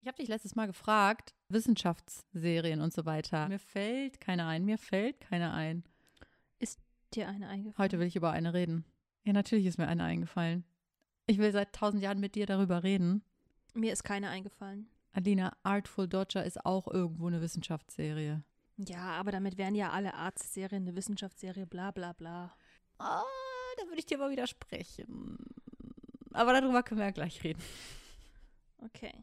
Ich habe dich letztes Mal gefragt, Wissenschaftsserien und so weiter. Mir fällt keine ein. Ist dir eine eingefallen? Heute will ich über eine reden. Ja, natürlich ist mir eine eingefallen. Ich will seit 1000 Jahren mit dir darüber reden. Mir ist keine eingefallen. Adina, Artful Dodger ist auch irgendwo eine Wissenschaftsserie. Ja, aber damit wären ja alle Arztserien eine Wissenschaftsserie, bla bla bla. Ah, da würde ich dir mal widersprechen. Aber darüber können wir ja gleich reden. Okay.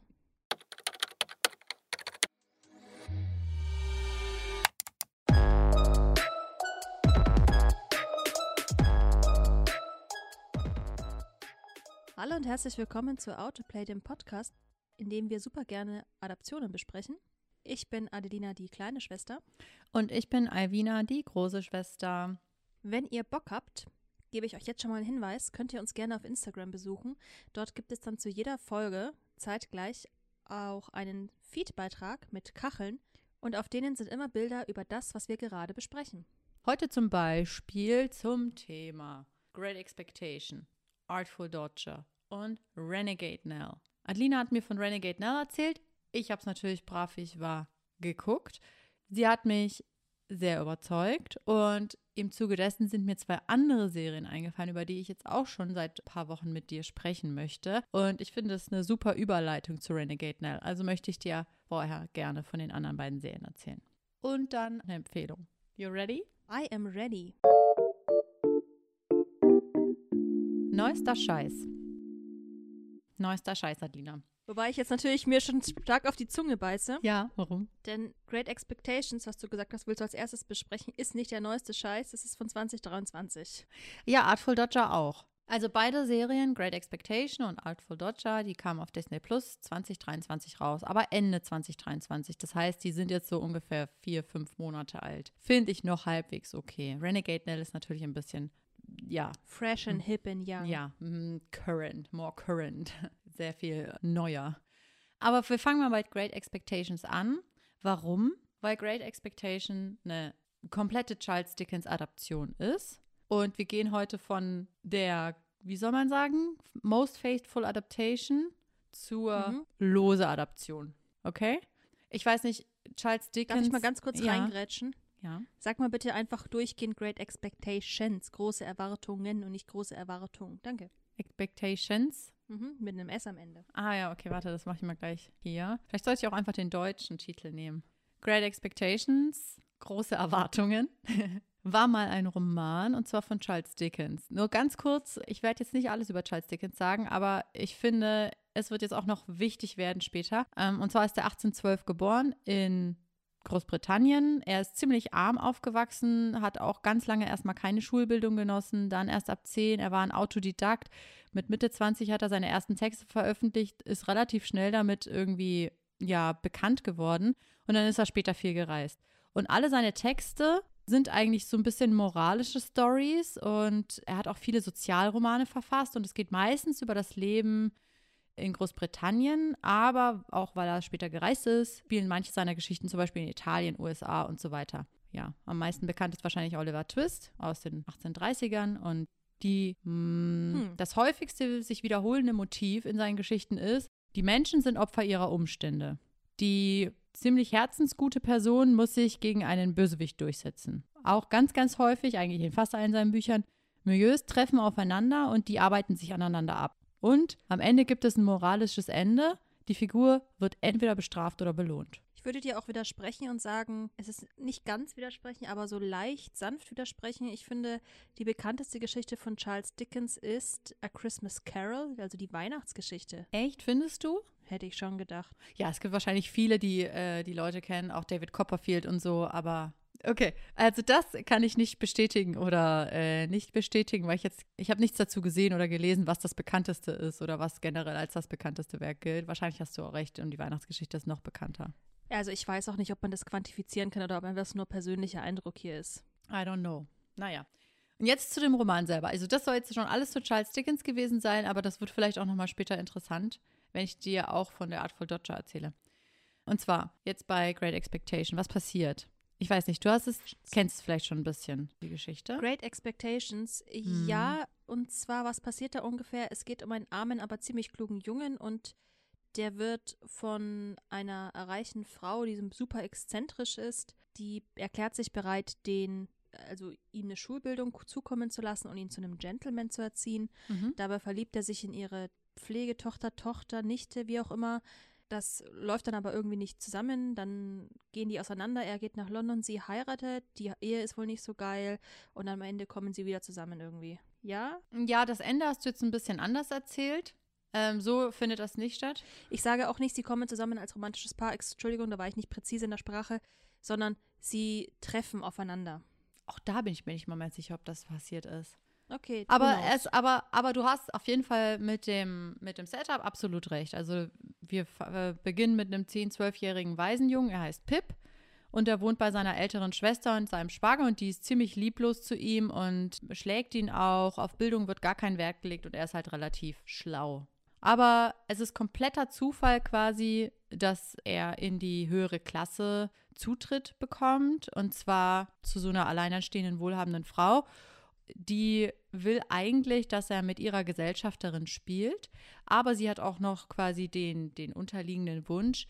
Hallo und herzlich willkommen zu Autoplay, dem Podcast, in dem wir super gerne Adaptionen besprechen. Ich bin Adelina, die kleine Schwester. Und ich bin Alvina, die große Schwester. Wenn ihr Bock habt, gebe ich euch jetzt schon mal einen Hinweis, könnt ihr uns gerne auf Instagram besuchen. Dort gibt es dann zu jeder Folge zeitgleich auch einen Feed-Beitrag mit Kacheln und auf denen sind immer Bilder über das, was wir gerade besprechen. Heute zum Beispiel zum Thema Great Expectation, Artful Dodger und Renegade Nell. Adelina hat mir von Renegade Nell erzählt. Ich habe es natürlich brav, wie ich war, geguckt. Sie hat mich sehr überzeugt und im Zuge dessen sind mir 2 andere Serien eingefallen, über die ich jetzt auch schon seit ein paar Wochen mit dir sprechen möchte. Und ich finde es eine super Überleitung zu Renegade Nell. Also möchte ich dir vorher gerne von den anderen beiden Serien erzählen. Und dann eine Empfehlung. You ready? I am ready. Neuester Scheiß. Neuester Scheiß, Adelina. Wobei ich jetzt natürlich mir schon stark auf die Zunge beiße. Ja, warum? Denn Great Expectations, was du gesagt hast, willst du als erstes besprechen, ist nicht der neueste Scheiß, es ist von 2023. Ja, Artful Dodger auch. Also beide Serien, Great Expectation und Artful Dodger, die kamen auf Disney Plus 2023 raus, aber Ende 2023. Das heißt, die sind jetzt so ungefähr 4-5 Monate alt. Finde ich noch halbwegs okay. Renegade Nell ist natürlich ein bisschen, ja. Fresh and hip and young. Ja, more current. Sehr viel neuer. Aber wir fangen mal bei Great Expectations an. Warum? Weil Great Expectation eine komplette Charles Dickens Adaption ist. Und wir gehen heute von der, wie soll man sagen, Most Faithful Adaptation zur lose Adaption. Okay? Ich weiß nicht, Charles Dickens. Darf ich mal ganz kurz reingrätschen? Ja. Sag mal bitte einfach durchgehend Great Expectations, große Erwartungen und nicht große Erwartungen. Danke. Expectations. Mit einem S am Ende. Ah ja, okay, warte, das mache ich mal gleich hier. Vielleicht sollte ich auch einfach den deutschen Titel nehmen. Great Expectations, große Erwartungen, war mal ein Roman und zwar von Charles Dickens. Nur ganz kurz, ich werde jetzt nicht alles über Charles Dickens sagen, aber ich finde, es wird jetzt auch noch wichtig werden später. Und zwar ist er 1812 geboren in Großbritannien. Er ist ziemlich arm aufgewachsen, hat auch ganz lange erstmal keine Schulbildung genossen, dann erst ab 10. Er war ein Autodidakt. Mit Mitte 20 hat er seine ersten Texte veröffentlicht, ist relativ schnell damit irgendwie, ja, bekannt geworden und dann ist er später viel gereist. Und alle seine Texte sind eigentlich so ein bisschen moralische Stories und er hat auch viele Sozialromane verfasst und es geht meistens über das Leben in Großbritannien, aber auch, weil er später gereist ist, spielen manche seiner Geschichten zum Beispiel in Italien, USA und so weiter. Ja, am meisten bekannt ist wahrscheinlich Oliver Twist aus den 1830ern und das häufigste sich wiederholende Motiv in seinen Geschichten ist, die Menschen sind Opfer ihrer Umstände. Die ziemlich herzensgute Person muss sich gegen einen Bösewicht durchsetzen. Auch ganz, ganz häufig, eigentlich in fast allen seinen Büchern, Milieus treffen aufeinander und die arbeiten sich aneinander ab. Und am Ende gibt es ein moralisches Ende. Die Figur wird entweder bestraft oder belohnt. Ich würde dir auch widersprechen und sagen, es ist nicht ganz widersprechen, aber so leicht, sanft widersprechen. Ich finde, die bekannteste Geschichte von Charles Dickens ist A Christmas Carol, also die Weihnachtsgeschichte. Echt, findest du? Hätte ich schon gedacht. Ja, es gibt wahrscheinlich viele, die die Leute kennen, auch David Copperfield und so, aber okay, also das kann ich nicht bestätigen oder nicht bestätigen, weil ich habe nichts dazu gesehen oder gelesen, was das bekannteste ist oder was generell als das bekannteste Werk gilt. Wahrscheinlich hast du auch recht und die Weihnachtsgeschichte ist noch bekannter. Also ich weiß auch nicht, ob man das quantifizieren kann oder ob das nur persönlicher Eindruck hier ist. I don't know. Naja. Und jetzt zu dem Roman selber. Also das soll jetzt schon alles zu Charles Dickens gewesen sein, aber das wird vielleicht auch nochmal später interessant, wenn ich dir auch von der Artful Dodger erzähle. Und zwar jetzt bei Great Expectation. Was passiert? Ich weiß nicht, kennst es vielleicht schon ein bisschen, die Geschichte. Great Expectations, ja, und zwar, was passiert da ungefähr? Es geht um einen armen, aber ziemlich klugen Jungen und Der wird von einer reichen Frau, die super exzentrisch ist, die erklärt sich bereit, ihm eine Schulbildung zukommen zu lassen und ihn zu einem Gentleman zu erziehen. Dabei verliebt er sich in ihre Pflegetochter, Tochter, Nichte, wie auch immer. Das läuft dann aber irgendwie nicht zusammen. Dann gehen die auseinander. Er geht nach London, sie heiratet. Die Ehe ist wohl nicht so geil. Und am Ende kommen sie wieder zusammen irgendwie. Ja? Ja, das Ende hast du jetzt ein bisschen anders erzählt. So findet das nicht statt. Ich sage auch nicht, sie kommen zusammen als romantisches Paar. Entschuldigung, da war ich nicht präzise in der Sprache. Sondern sie treffen aufeinander. Auch da bin ich mir nicht mal mehr sicher, ob das passiert ist. Okay. Aber du hast auf jeden Fall mit dem Setup absolut recht. Also wir beginnen mit einem 10-, 12-jährigen Waisenjungen, er heißt Pip und er wohnt bei seiner älteren Schwester und seinem Schwager und die ist ziemlich lieblos zu ihm und schlägt ihn auch. Auf Bildung wird gar kein Wert gelegt und er ist halt relativ schlau. Aber es ist kompletter Zufall quasi, dass er in die höhere Klasse Zutritt bekommt und zwar zu so einer alleinerstehenden, wohlhabenden Frau. Die will eigentlich, dass er mit ihrer Gesellschafterin spielt, aber sie hat auch noch quasi den unterliegenden Wunsch,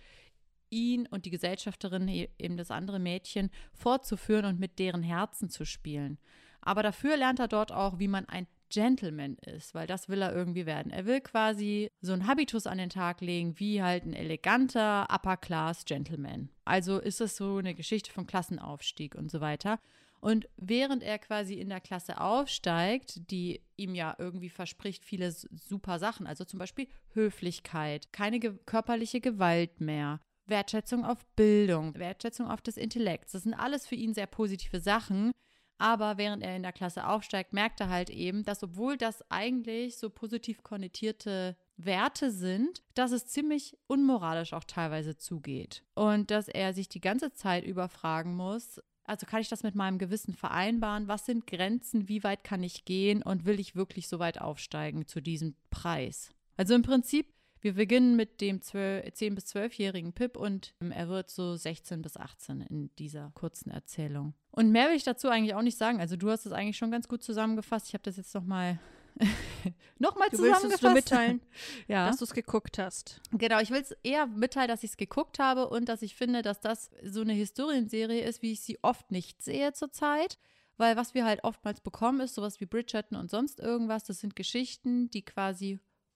ihn und die Gesellschafterin, eben das andere Mädchen, fortzuführen und mit deren Herzen zu spielen. Aber dafür lernt er dort auch, wie man ein Gentleman ist, weil das will er irgendwie werden. Er will quasi so einen Habitus an den Tag legen, wie halt ein eleganter Upper-Class-Gentleman. Also ist es so eine Geschichte von Klassenaufstieg und so weiter. Und während er quasi in der Klasse aufsteigt, die ihm ja irgendwie verspricht viele super Sachen, also zum Beispiel Höflichkeit, keine körperliche Gewalt mehr, Wertschätzung auf Bildung, Wertschätzung auf des Intellekts, das sind alles für ihn sehr positive Sachen. Aber während er in der Klasse aufsteigt, merkt er halt eben, dass obwohl das eigentlich so positiv konnotierte Werte sind, dass es ziemlich unmoralisch auch teilweise zugeht. Und dass er sich die ganze Zeit über fragen muss, also kann ich das mit meinem Gewissen vereinbaren? Was sind Grenzen? Wie weit kann ich gehen? Und will ich wirklich so weit aufsteigen zu diesem Preis? Also im Prinzip, wir beginnen mit dem 10- bis 12-jährigen Pip und er wird so 16 bis 18 in dieser kurzen Erzählung. Und mehr will ich dazu eigentlich auch nicht sagen. Also du hast es eigentlich schon ganz gut zusammengefasst. Ich habe das jetzt nochmal zusammengefasst. Du willst es nur mitteilen, ja, dass du es geguckt hast. Genau, ich will es eher mitteilen, dass ich es geguckt habe und dass ich finde, dass das so eine Historienserie ist, wie ich sie oft nicht sehe zurzeit. Weil was wir halt oftmals bekommen, ist sowas wie Bridgerton und sonst irgendwas. Das sind Geschichten, die quasi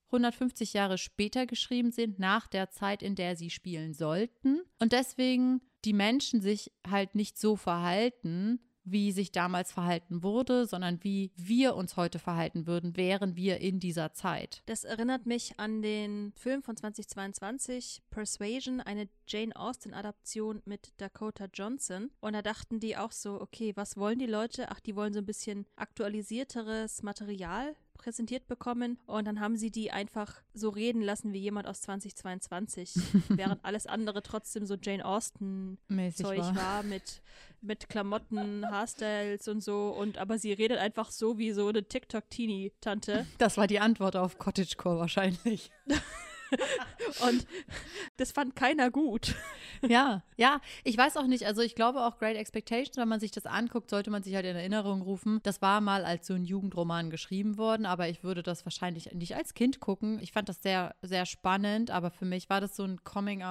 150 Jahre später geschrieben sind, nach der Zeit, in der sie spielen sollten. Und deswegen die Menschen sich halt nicht so verhalten, wie sich damals verhalten wurde, sondern wie wir uns heute verhalten würden, wären wir in dieser Zeit. Das erinnert mich an den Film von 2022, Persuasion, eine Jane Austen-Adaption mit Dakota Johnson. Und da dachten die auch so, okay, was wollen die Leute? Ach, die wollen so ein bisschen aktualisierteres Material präsentiert bekommen und dann haben sie die einfach so reden lassen wie jemand aus 2022, während alles andere trotzdem so Jane Austen-Zeug war mit Klamotten, Haarstyles und so aber sie redet einfach so wie so eine TikTok-Teenie-Tante. Das war die Antwort auf Cottagecore wahrscheinlich. Und das fand keiner gut. Ja, ich weiß auch nicht, also ich glaube auch Great Expectations, wenn man sich das anguckt, sollte man sich halt in Erinnerung rufen, das war mal als so ein Jugendroman geschrieben worden, aber ich würde das wahrscheinlich nicht als Kind gucken. Ich fand das sehr, sehr spannend, aber für mich war das so eine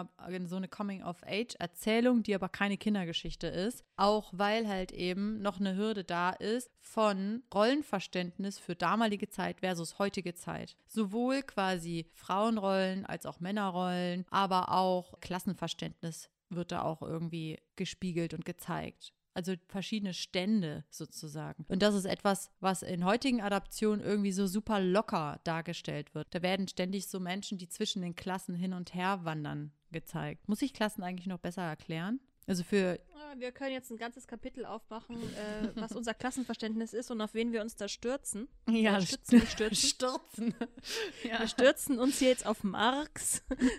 Coming-of-Age-Erzählung, die aber keine Kindergeschichte ist, auch weil halt eben noch eine Hürde da ist von Rollenverständnis für damalige Zeit versus heutige Zeit. Sowohl quasi Frauenrollen als auch Männerrollen, aber auch Klassenverständnis wird da auch irgendwie gespiegelt und gezeigt. Also verschiedene Stände sozusagen. Und das ist etwas, was in heutigen Adaptionen irgendwie so super locker dargestellt wird. Da werden ständig so Menschen, die zwischen den Klassen hin und her wandern, gezeigt. Muss ich Klassen eigentlich noch besser erklären? Also wir können jetzt ein ganzes Kapitel aufmachen, was unser Klassenverständnis ist und auf wen wir uns da stürzen. Ja, stürzen. Ja. Wir stürzen uns hier jetzt auf Marx.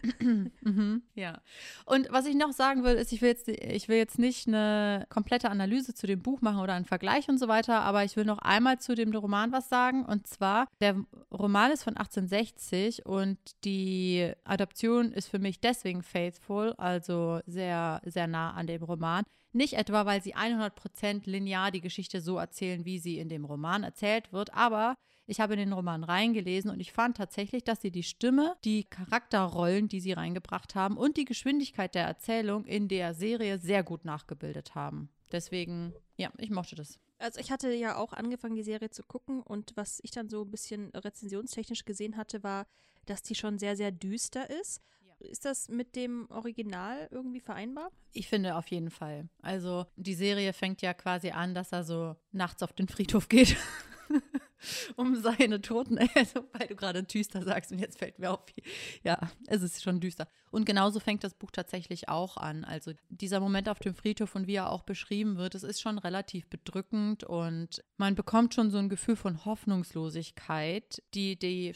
Ja. Und was ich noch sagen will, ist, ich will jetzt nicht eine komplette Analyse zu dem Buch machen oder einen Vergleich und so weiter, aber ich will noch einmal zu dem Roman was sagen. Und zwar, der Roman ist von 1860 und die Adaption ist für mich deswegen faithful, also sehr, sehr nah an dem Roman. Nicht etwa, weil sie 100% linear die Geschichte so erzählen, wie sie in dem Roman erzählt wird, aber ich habe in den Roman reingelesen und ich fand tatsächlich, dass sie die Stimme, die Charakterrollen, die sie reingebracht haben und die Geschwindigkeit der Erzählung in der Serie sehr gut nachgebildet haben. Deswegen, ja, ich mochte das. Also ich hatte ja auch angefangen, die Serie zu gucken und was ich dann so ein bisschen rezensionstechnisch gesehen hatte, war, dass die schon sehr, sehr düster ist. Ja. Ist das mit dem Original irgendwie vereinbar? Ich finde auf jeden Fall. Also die Serie fängt ja quasi an, dass er so nachts auf den Friedhof geht. Um seine Toten, also weil du gerade düster sagst und jetzt fällt mir auf, ja, es ist schon düster. Und genauso fängt das Buch tatsächlich auch an. Also dieser Moment auf dem Friedhof und wie er auch beschrieben wird, es ist schon relativ bedrückend und man bekommt schon so ein Gefühl von Hoffnungslosigkeit, die die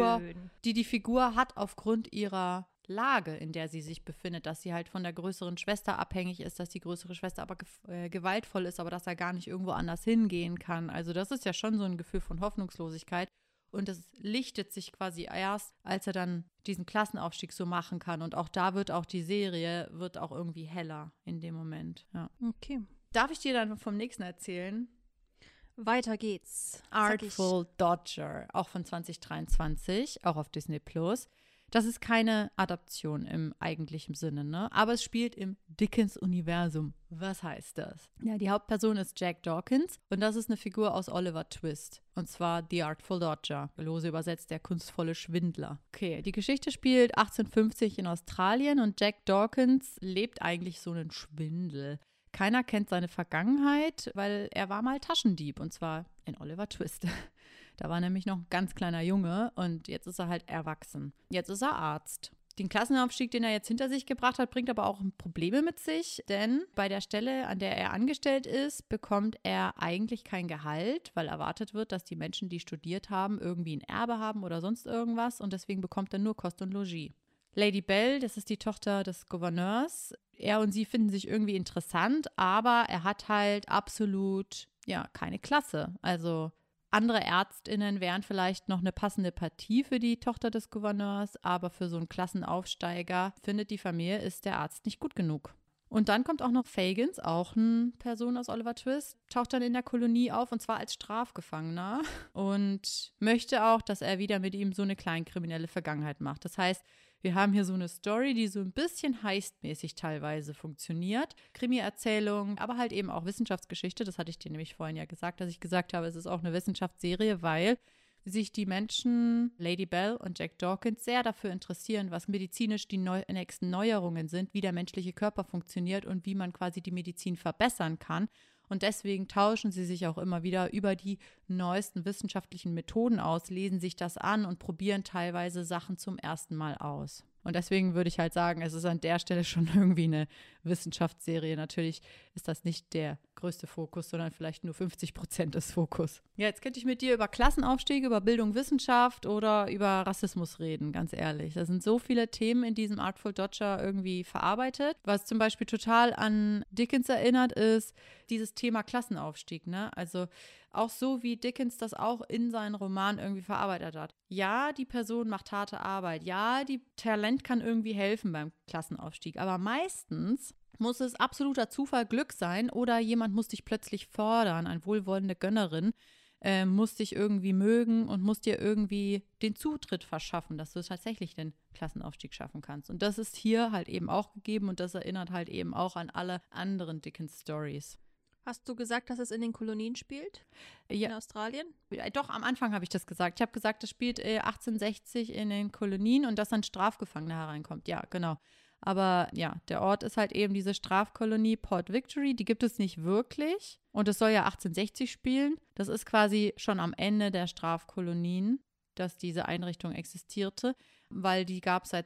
Figur hat aufgrund ihrer Lage, in der sie sich befindet, dass sie halt von der größeren Schwester abhängig ist, dass die größere Schwester aber gewaltvoll ist, aber dass er gar nicht irgendwo anders hingehen kann. Also das ist ja schon so ein Gefühl von Hoffnungslosigkeit und es lichtet sich quasi erst, als er dann diesen Klassenaufstieg so machen kann und auch da wird auch die Serie, wird auch irgendwie heller in dem Moment. Ja. Okay. Darf ich dir dann vom nächsten erzählen? Weiter geht's. Artful Dodger, auch von 2023, auch auf Disney+. Das ist keine Adaption im eigentlichen Sinne, ne? Aber es spielt im Dickens-Universum. Was heißt das? Ja, die Hauptperson ist Jack Dawkins und das ist eine Figur aus Oliver Twist. Und zwar The Artful Dodger. Lose übersetzt der kunstvolle Schwindler. Okay, die Geschichte spielt 1850 in Australien und Jack Dawkins lebt eigentlich so einen Schwindel. Keiner kennt seine Vergangenheit, weil er war mal Taschendieb und zwar in Oliver Twist. Da war nämlich noch ein ganz kleiner Junge und jetzt ist er halt erwachsen. Jetzt ist er Arzt. Den Klassenaufstieg, den er jetzt hinter sich gebracht hat, bringt aber auch Probleme mit sich, denn bei der Stelle, an der er angestellt ist, bekommt er eigentlich kein Gehalt, weil erwartet wird, dass die Menschen, die studiert haben, irgendwie ein Erbe haben oder sonst irgendwas und deswegen bekommt er nur Kost und Logis. Lady Bell, das ist die Tochter des Gouverneurs. Er und sie finden sich irgendwie interessant, aber er hat halt absolut, ja, keine Klasse. Also andere ÄrztInnen wären vielleicht noch eine passende Partie für die Tochter des Gouverneurs, aber für so einen Klassenaufsteiger findet die Familie, ist der Arzt nicht gut genug. Und dann kommt auch noch Fagans, auch eine Person aus Oliver Twist, taucht dann in der Kolonie auf und zwar als Strafgefangener und möchte auch, dass er wieder mit ihm so eine kleinkriminelle Vergangenheit macht. Das heißt, wir haben hier so eine Story, die so ein bisschen heistmäßig teilweise funktioniert. Krimi-Erzählung, aber halt eben auch Wissenschaftsgeschichte. Das hatte ich dir nämlich vorhin ja gesagt, dass ich gesagt habe, es ist auch eine Wissenschaftsserie, weil sich die Menschen, Lady Bell und Jack Dawkins, sehr dafür interessieren, was medizinisch die nächsten Neuerungen sind, wie der menschliche Körper funktioniert und wie man quasi die Medizin verbessern kann. Und deswegen tauschen sie sich auch immer wieder über die neuesten wissenschaftlichen Methoden aus, lesen sich das an und probieren teilweise Sachen zum ersten Mal aus. Und deswegen würde ich halt sagen, es ist an der Stelle schon irgendwie eine Wissenschaftsserie. Natürlich ist das nicht der größte Fokus, sondern vielleicht nur 50% des Fokus. Ja, jetzt könnte ich mit dir über Klassenaufstieg, über Bildung, Wissenschaft oder über Rassismus reden, ganz ehrlich. Da sind so viele Themen in diesem Artful Dodger irgendwie verarbeitet. Was zum Beispiel total an Dickens erinnert, ist dieses Thema Klassenaufstieg, ne? Also auch so, wie Dickens das auch in seinen Roman irgendwie verarbeitet hat. Ja, die Person macht harte Arbeit. Ja, die Talent kann irgendwie helfen beim Klassenaufstieg. Aber meistens muss es absoluter Zufall, Glück sein oder jemand muss dich plötzlich fördern, eine wohlwollende Gönnerin muss dich irgendwie mögen und muss dir irgendwie den Zutritt verschaffen, dass du tatsächlich den Klassenaufstieg schaffen kannst. Und das ist hier halt eben auch gegeben und das erinnert halt eben auch an alle anderen Dickens-Stories. Hast du gesagt, dass es in den Kolonien spielt? Ja. In Australien? Doch, am Anfang habe ich das gesagt. Ich habe gesagt, das spielt 1860 in den Kolonien und dass ein Strafgefangener hereinkommt. Ja, genau. Aber ja, der Ort ist halt eben diese Strafkolonie Port Victory. Die gibt es nicht wirklich. Und es soll ja 1860 spielen. Das ist quasi schon am Ende der Strafkolonien, dass diese Einrichtung existierte, weil die gab es seit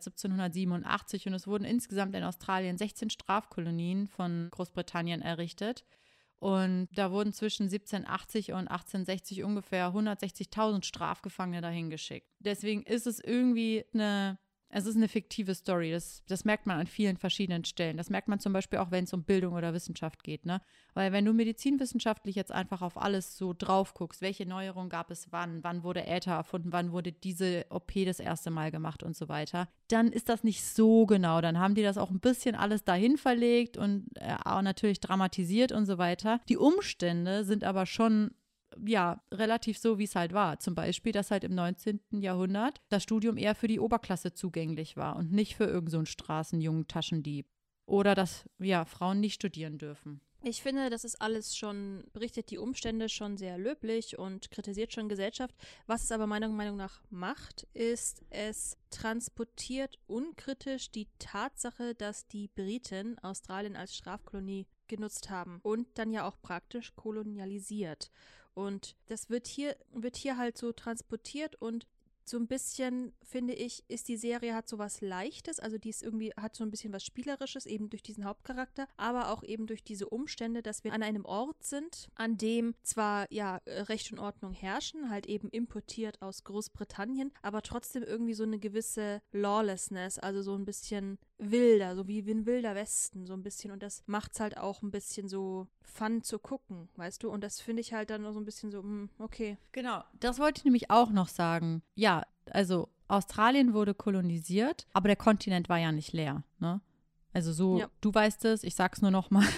1787 und es wurden insgesamt in Australien 16 Strafkolonien von Großbritannien errichtet. Und da wurden zwischen 1780 und 1860 ungefähr 160.000 Strafgefangene dahin geschickt. Deswegen ist es irgendwie eine Es ist eine fiktive Story, das merkt man an vielen verschiedenen Stellen. Das merkt man zum Beispiel auch, wenn es um Bildung oder Wissenschaft geht, ne? Weil wenn du medizinwissenschaftlich jetzt einfach auf alles so drauf guckst, welche Neuerungen gab es wann wurde Äther erfunden, wann wurde diese OP das erste Mal gemacht und so weiter, dann ist das nicht so genau. Dann haben die das auch ein bisschen alles dahin verlegt und auch natürlich dramatisiert und so weiter. Die Umstände sind aber schon relativ so, wie es halt war. Zum Beispiel, dass halt im 19. Jahrhundert das Studium eher für die Oberklasse zugänglich war und nicht für irgend so einen Straßenjungen Taschendieb. Oder dass, Frauen nicht studieren dürfen. Ich finde, das ist alles schon, berichtet die Umstände schon sehr löblich und kritisiert schon Gesellschaft. Was es aber meiner Meinung nach macht, ist, es transportiert unkritisch die Tatsache, dass die Briten Australien als Strafkolonie genutzt haben und dann ja auch praktisch kolonialisiert. Und das wird hier halt so transportiert und so ein bisschen, finde ich, ist die Serie, hat so was Leichtes, also die ist irgendwie, hat so ein bisschen was Spielerisches, eben durch diesen Hauptcharakter, aber auch eben durch diese Umstände, dass wir an einem Ort sind, an dem zwar, Recht und Ordnung herrschen, halt eben importiert aus Großbritannien, aber trotzdem irgendwie so eine gewisse Lawlessness, also so ein bisschen wilder, so wie ein wilder Westen, so ein bisschen. Und das macht's halt auch ein bisschen so fun zu gucken, weißt du? Und das finde ich halt dann so ein bisschen so, okay. Genau, das wollte ich nämlich auch noch sagen. Ja, also Australien wurde kolonisiert, aber der Kontinent war ja nicht leer, ne? Also so, Du weißt es, ich sag's nur noch mal.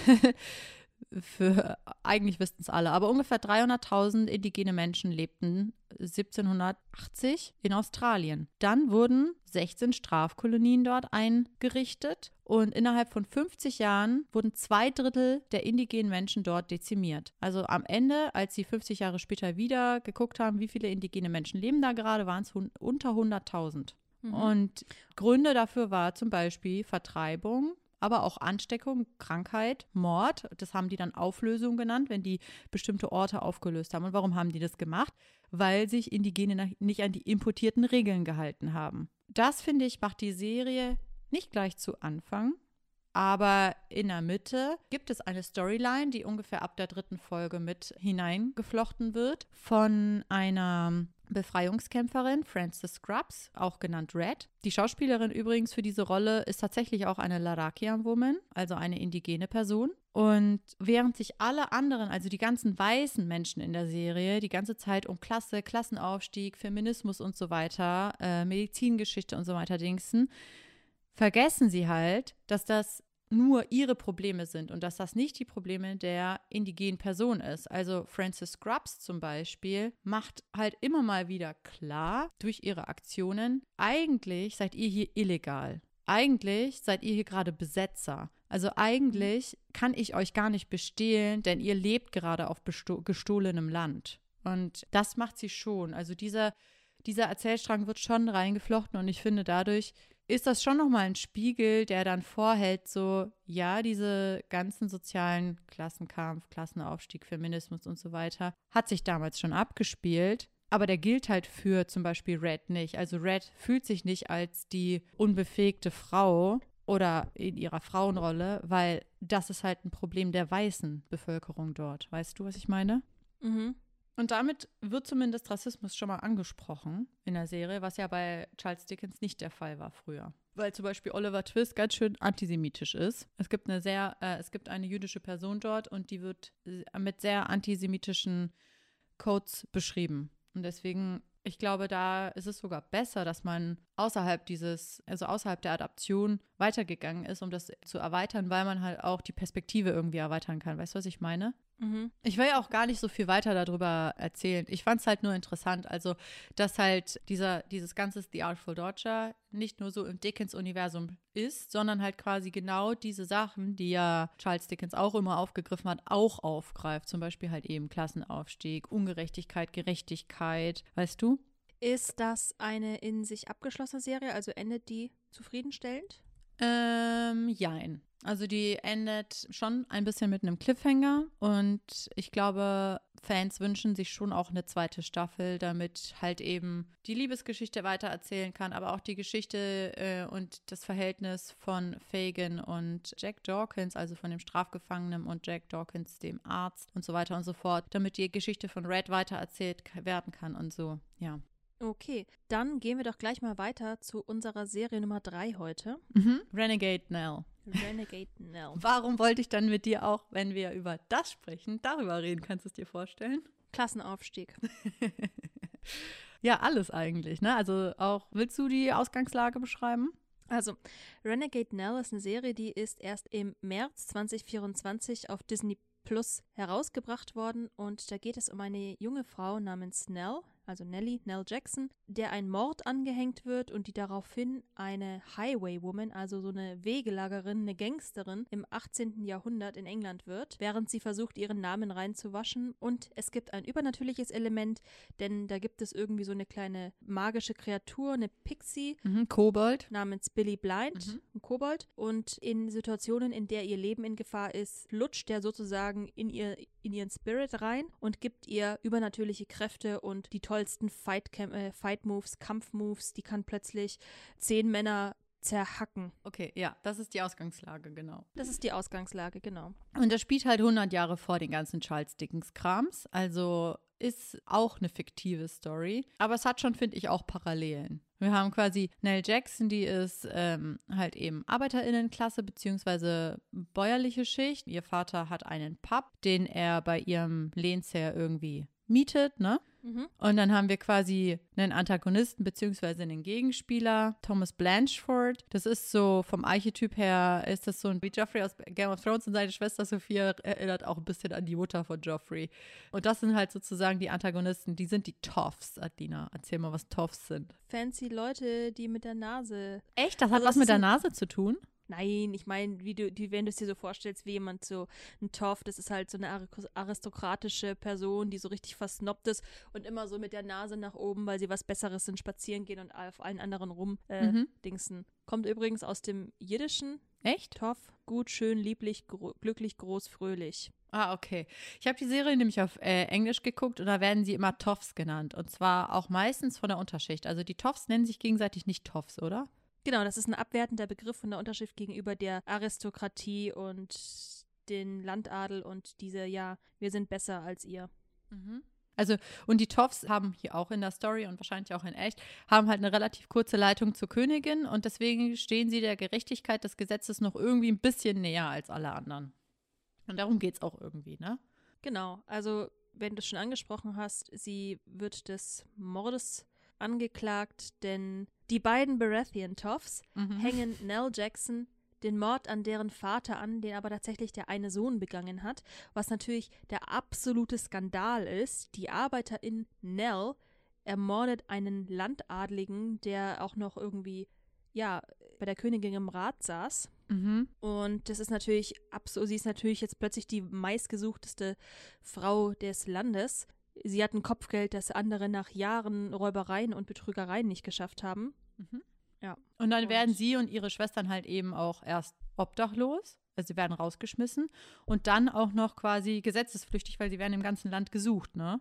Eigentlich wüssten es alle, aber ungefähr 300.000 indigene Menschen lebten 1780 in Australien. Dann wurden 16 Strafkolonien dort eingerichtet und innerhalb von 50 Jahren wurden 2/3 der indigenen Menschen dort dezimiert. Also am Ende, als sie 50 Jahre später wieder geguckt haben, wie viele indigene Menschen leben da gerade, waren es unter 100.000. Und Gründe dafür war zum Beispiel Vertreibung, aber auch Ansteckung, Krankheit, Mord. Das haben die dann Auflösung genannt, wenn die bestimmte Orte aufgelöst haben. Und warum haben die das gemacht? Weil sich Indigene nicht an die importierten Regeln gehalten haben. Das, finde ich, macht die Serie nicht gleich zu Anfang, aber in der Mitte gibt es eine Storyline, die ungefähr ab der 3. Folge mit hineingeflochten wird von einer Befreiungskämpferin, Frances Scruggs, auch genannt Red. Die Schauspielerin übrigens für diese Rolle ist tatsächlich auch eine Larakian Woman, also eine indigene Person. Und während sich alle anderen, also die ganzen weißen Menschen in der Serie, die ganze Zeit um Klasse, Klassenaufstieg, Feminismus und so weiter, Medizingeschichte und so weiter dingsen, vergessen sie halt, dass das nur ihre Probleme sind und dass das nicht die Probleme der indigenen Person ist. Also Frances Scruggs zum Beispiel macht halt immer mal wieder klar durch ihre Aktionen, eigentlich seid ihr hier illegal. Eigentlich seid ihr hier gerade Besetzer. Also eigentlich kann ich euch gar nicht bestehlen, denn ihr lebt gerade auf gestohlenem Land. Und das macht sie schon. Also dieser Erzählstrang wird schon reingeflochten und ich finde, dadurch ist das schon nochmal ein Spiegel, der dann vorhält, so, ja, diese ganzen sozialen Klassenkampf, Klassenaufstieg, Feminismus und so weiter, hat sich damals schon abgespielt, aber der gilt halt für zum Beispiel Red nicht. Also Red fühlt sich nicht als die unbefähigte Frau oder in ihrer Frauenrolle, weil das ist halt ein Problem der weißen Bevölkerung dort. Weißt du, was ich meine? Mhm. Und damit wird zumindest Rassismus schon mal angesprochen in der Serie, was ja bei Charles Dickens nicht der Fall war früher. Weil zum Beispiel Oliver Twist ganz schön antisemitisch ist. Es gibt eine jüdische Person dort und die wird mit sehr antisemitischen Codes beschrieben. Und deswegen, ich glaube, da ist es sogar besser, dass man außerhalb der Adaption weitergegangen ist, um das zu erweitern, weil man halt auch die Perspektive irgendwie erweitern kann. Weißt du, was ich meine? Mhm. Ich will ja auch gar nicht so viel weiter darüber erzählen. Ich fand es halt nur interessant, also dass halt dieses ganze The Artful Dodger nicht nur so im Dickens-Universum ist, sondern halt quasi genau diese Sachen, die ja Charles Dickens auch immer aufgegriffen hat, auch aufgreift. Zum Beispiel halt eben Klassenaufstieg, Ungerechtigkeit, Gerechtigkeit, weißt du? Ist das eine in sich abgeschlossene Serie, also endet die zufriedenstellend? Jein. Also die endet schon ein bisschen mit einem Cliffhanger und ich glaube, Fans wünschen sich schon auch eine zweite Staffel, damit halt eben die Liebesgeschichte weitererzählen kann, aber auch die Geschichte und das Verhältnis von Fagin und Jack Dawkins, also von dem Strafgefangenen und Jack Dawkins, dem Arzt und so weiter und so fort, damit die Geschichte von Red weitererzählt werden kann und so, ja. Okay, dann gehen wir doch gleich mal weiter zu unserer Serie Nummer 3 heute. Renegade Nell. Renegade Nell. Warum wollte ich dann mit dir auch, wenn wir über das sprechen, darüber reden? Kannst du es dir vorstellen? Klassenaufstieg. Ja, alles eigentlich, ne? Also auch, willst du die Ausgangslage beschreiben? Also, Renegade Nell ist eine Serie, die ist erst im März 2024 auf Disney Plus herausgebracht worden und da geht es um eine junge Frau namens Nell, also Nell Jackson, der ein Mord angehängt wird und die daraufhin eine Highwaywoman, also so eine Wegelagerin, eine Gangsterin im 18. Jahrhundert in England wird, während sie versucht, ihren Namen reinzuwaschen. Und es gibt ein übernatürliches Element, denn da gibt es irgendwie so eine kleine magische Kreatur, eine Pixie, Kobold. namens Billy Blind, ein Kobold. Und in Situationen, in der ihr Leben in Gefahr ist, lutscht der sozusagen in ihren Spirit rein und gibt ihr übernatürliche Kräfte und die tollsten Fight-Moves, Kampfmoves. Die kann plötzlich 10 Männer zerhacken. Okay, ja, das ist die Ausgangslage, genau. Das ist die Ausgangslage, genau. Und das spielt halt 100 Jahre vor den ganzen Charles Dickens-Krams. Also ist auch eine fiktive Story. Aber es hat schon, finde ich, auch Parallelen. Wir haben quasi Nell Jackson, die ist halt eben ArbeiterInnenklasse beziehungsweise bäuerliche Schicht. Ihr Vater hat einen Pub, den er bei ihrem Lehnsherr irgendwie mietet, ne? Und dann haben wir quasi einen Antagonisten beziehungsweise einen Gegenspieler, Thomas Blanchford. Das ist so, vom Archetyp her ist das so ein wie Joffrey aus Game of Thrones und seine Schwester Sophia erinnert auch ein bisschen an die Mutter von Joffrey. Und das sind halt sozusagen die Antagonisten, die sind die Toffs, Adina. Erzähl mal, was Toffs sind. Fancy Leute, die mit der Nase. Echt? Das hat Also was das mit der ist Nase zu tun? Nein, ich meine, wenn du es dir so vorstellst, wie jemand so ein Toff, das ist halt so eine aristokratische Person, die so richtig versnobbt ist und immer so mit der Nase nach oben, weil sie was Besseres sind, spazieren gehen und auf allen anderen dingsen. Kommt übrigens aus dem Jiddischen. Echt? Toff, gut, schön, lieblich, glücklich, groß, fröhlich. Ah, okay. Ich habe die Serie nämlich auf Englisch geguckt und da werden sie immer Toffs genannt. Und zwar auch meistens von der Unterschicht. Also die Toffs nennen sich gegenseitig nicht Toffs, oder? Genau, das ist ein abwertender Begriff von der Unterschrift gegenüber der Aristokratie und den Landadel und diese, ja, wir sind besser als ihr. Also, und die Toffs haben hier auch in der Story und wahrscheinlich auch in echt, haben halt eine relativ kurze Leitung zur Königin und deswegen stehen sie der Gerechtigkeit des Gesetzes noch irgendwie ein bisschen näher als alle anderen. Und darum geht es auch irgendwie, ne? Genau, also wenn du es schon angesprochen hast, sie wird des Mordes angeklagt, denn die beiden Baratheon-Toffs hängen Nell Jackson den Mord an deren Vater an, den aber tatsächlich der eine Sohn begangen hat, was natürlich der absolute Skandal ist. Die Arbeiterin Nell ermordet einen Landadligen, der auch noch irgendwie, ja, bei der Königin im Rat saß. Und das ist natürlich absurd. Sie ist natürlich jetzt plötzlich die meistgesuchteste Frau des Landes. Sie hat ein Kopfgeld, das andere nach Jahren Räubereien und Betrügereien nicht geschafft haben. Ja. Und dann werden sie und ihre Schwestern halt eben auch erst obdachlos, also sie werden rausgeschmissen und dann auch noch quasi gesetzesflüchtig, weil sie werden im ganzen Land gesucht, ne?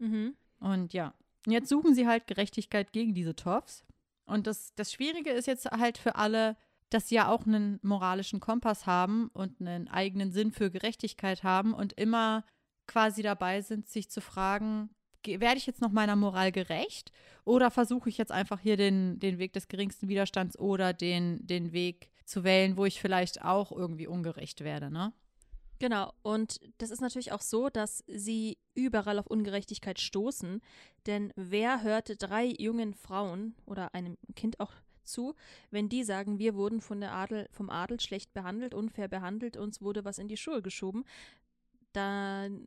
Und ja, und jetzt suchen sie halt Gerechtigkeit gegen diese Toffs. Und das Schwierige ist jetzt halt für alle, dass sie ja auch einen moralischen Kompass haben und einen eigenen Sinn für Gerechtigkeit haben und immer quasi dabei sind, sich zu fragen, werde ich jetzt noch meiner Moral gerecht oder versuche ich jetzt einfach hier den Weg des geringsten Widerstands oder den Weg zu wählen, wo ich vielleicht auch irgendwie ungerecht werde, ne? Genau, und das ist natürlich auch so, dass sie überall auf Ungerechtigkeit stoßen, denn wer hört 3 jungen Frauen oder einem Kind auch zu, wenn die sagen, wir wurden vom Adel schlecht behandelt, unfair behandelt, uns wurde was in die Schuhe geschoben, dann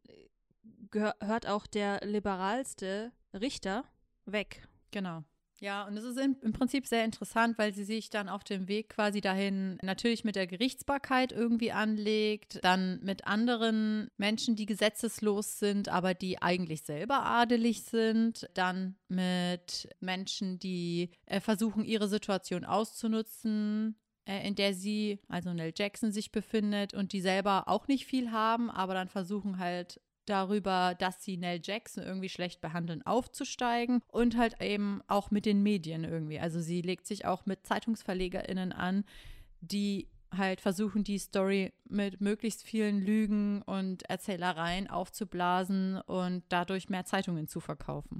hört auch der liberalste Richter weg. Genau. Ja, und es ist im Prinzip sehr interessant, weil sie sich dann auf dem Weg quasi dahin natürlich mit der Gerichtsbarkeit irgendwie anlegt, dann mit anderen Menschen, die gesetzeslos sind, aber die eigentlich selber adelig sind, dann mit Menschen, die versuchen, ihre Situation auszunutzen, in der sie, also Nell Jackson, sich befindet und die selber auch nicht viel haben, aber dann versuchen halt darüber, dass sie Nell Jackson irgendwie schlecht behandeln, aufzusteigen und halt eben auch mit den Medien irgendwie. Also sie legt sich auch mit ZeitungsverlegerInnen an, die halt versuchen, die Story mit möglichst vielen Lügen und Erzählereien aufzublasen und dadurch mehr Zeitungen zu verkaufen.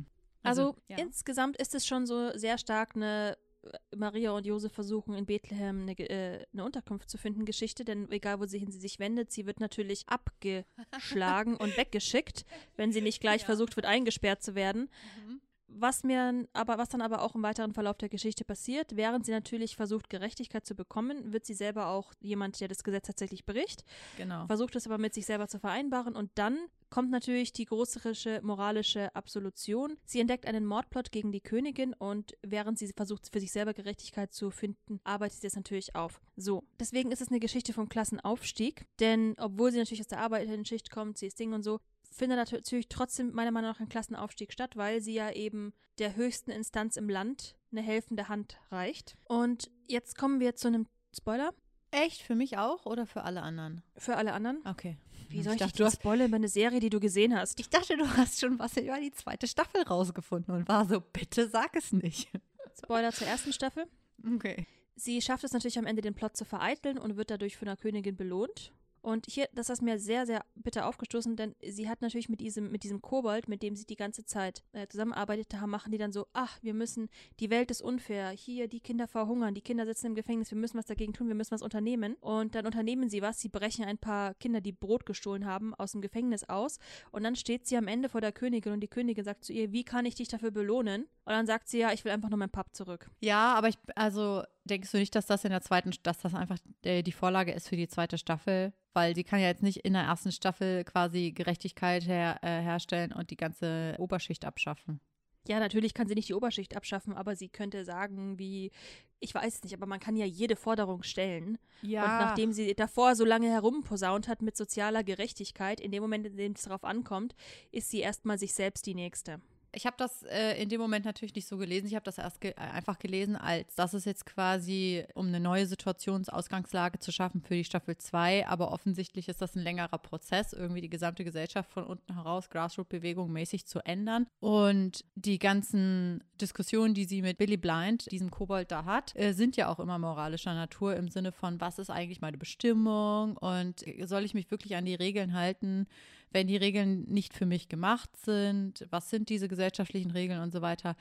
Also ja. insgesamt ist es schon so sehr stark eine Maria und Josef versuchen in Bethlehem eine Unterkunft zu finden, Geschichte, denn egal wohin sie sich wendet, sie wird natürlich abgeschlagen und weggeschickt, wenn sie nicht gleich versucht wird, eingesperrt zu werden. Mhm. Was dann aber auch im weiteren Verlauf der Geschichte passiert, während sie natürlich versucht, Gerechtigkeit zu bekommen, wird sie selber auch jemand, der das Gesetz tatsächlich bricht, Genau. versucht es aber mit sich selber zu vereinbaren und dann kommt natürlich die große moralische Absolution. Sie entdeckt einen Mordplot gegen die Königin und während sie versucht, für sich selber Gerechtigkeit zu finden, arbeitet sie es natürlich auf. So, deswegen ist es eine Geschichte vom Klassenaufstieg, denn obwohl sie natürlich aus der Arbeiterschicht kommt, sie ist Ding und so, findet natürlich trotzdem meiner Meinung nach ein Klassenaufstieg statt, weil sie ja eben der höchsten Instanz im Land eine helfende Hand reicht. Und jetzt kommen wir zu einem Spoiler. Echt? Für mich auch oder für alle anderen? Für alle anderen. Okay. Wie soll ich dich spoilern über eine Serie, die du gesehen hast? Ich dachte, du hast schon was über die 2. Staffel rausgefunden und war so, bitte sag es nicht. Spoiler zur 1. Staffel. Okay. Sie schafft es natürlich am Ende, den Plot zu vereiteln und wird dadurch von der Königin belohnt. Und hier, das ist mir sehr, sehr bitter aufgestoßen, denn sie hat natürlich mit diesem Kobold, mit dem sie die ganze Zeit zusammenarbeitet haben, machen die dann so, die Welt ist unfair, hier, die Kinder verhungern, die Kinder sitzen im Gefängnis, wir müssen was dagegen tun, wir müssen was unternehmen. Und dann unternehmen sie was, sie brechen ein paar Kinder, die Brot gestohlen haben, aus dem Gefängnis aus. Und dann steht sie am Ende vor der Königin und die Königin sagt zu ihr, wie kann ich dich dafür belohnen? Und dann sagt sie, ja, ich will einfach nur meinen Pub zurück. Ja, aber denkst du nicht, dass das dass das einfach die Vorlage ist für die 2. Staffel? Weil sie kann ja jetzt nicht in der 1. Staffel quasi Gerechtigkeit herstellen und die ganze Oberschicht abschaffen. Ja, natürlich kann sie nicht die Oberschicht abschaffen, aber sie könnte sagen, ich weiß es nicht, aber man kann ja jede Forderung stellen. Ja. Und nachdem sie davor so lange herumposaunt hat mit sozialer Gerechtigkeit, in dem Moment, in dem es darauf ankommt, ist sie erstmal sich selbst die Nächste. Ich habe das in dem Moment natürlich nicht so gelesen. Ich habe das erst einfach gelesen, als dass es jetzt quasi, um eine neue Situationsausgangslage zu schaffen für die Staffel 2. Aber offensichtlich ist das ein längerer Prozess, irgendwie die gesamte Gesellschaft von unten heraus, Grassroot-Bewegung mäßig zu ändern. Und die ganzen Diskussionen, die sie mit Billy Blind, diesem Kobold da hat, sind ja auch immer moralischer Natur im Sinne von, was ist eigentlich meine Bestimmung und soll ich mich wirklich an die Regeln halten, wenn die Regeln nicht für mich gemacht sind, was sind diese gesellschaftlichen Regeln und so weiter,